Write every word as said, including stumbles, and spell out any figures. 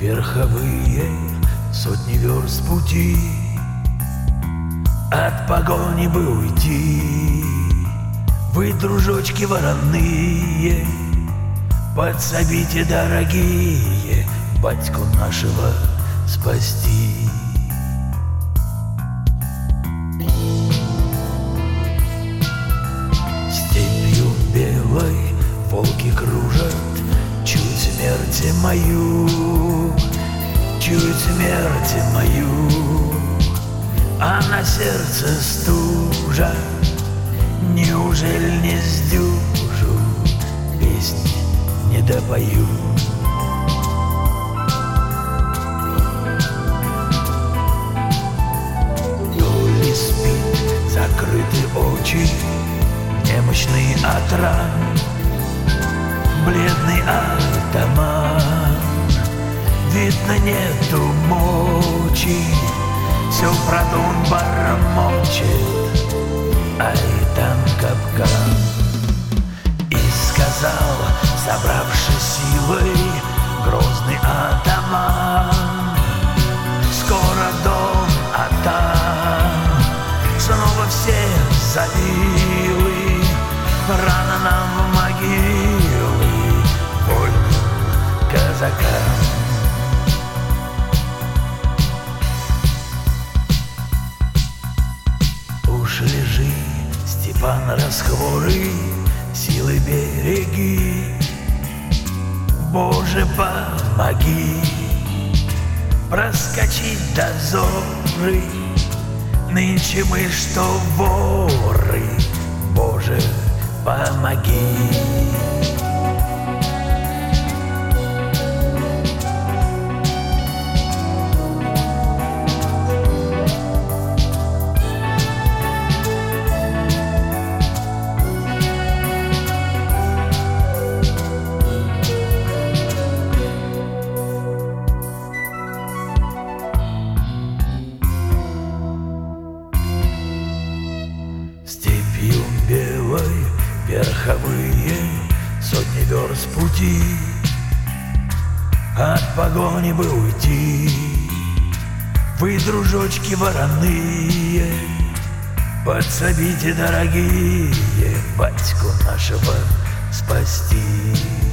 верховые, сотни верст пути, от погони бы уйти. Вы, дружочки вороные, подсобите, дорогие, батьку нашего спасти. Степью белой волки кружат, чуют смерти мою, чуют смерти мою, а на сердце стужа. Неужели не сдюжу, песни не допою? То ли спит, закрыты очи, немощный от ран, бледный атаман. Видно, нету мочи, все про то он бормочет, ай там капкан. И сказал, собравшись силой, грозный атаман: скоро дом, а там снова все завилы, рано нам в могилы, вольным казакам. Уж лежи, Степан расхворый, силы береги, Боже, помоги проскочить дозоры. Нынче мы что, воры, Боже, помоги. Степью белой верховые, сотни верст пути, от погони бы уйти. Вы, дружочки вороные, подсобите, дорогие, батьку нашего спасти.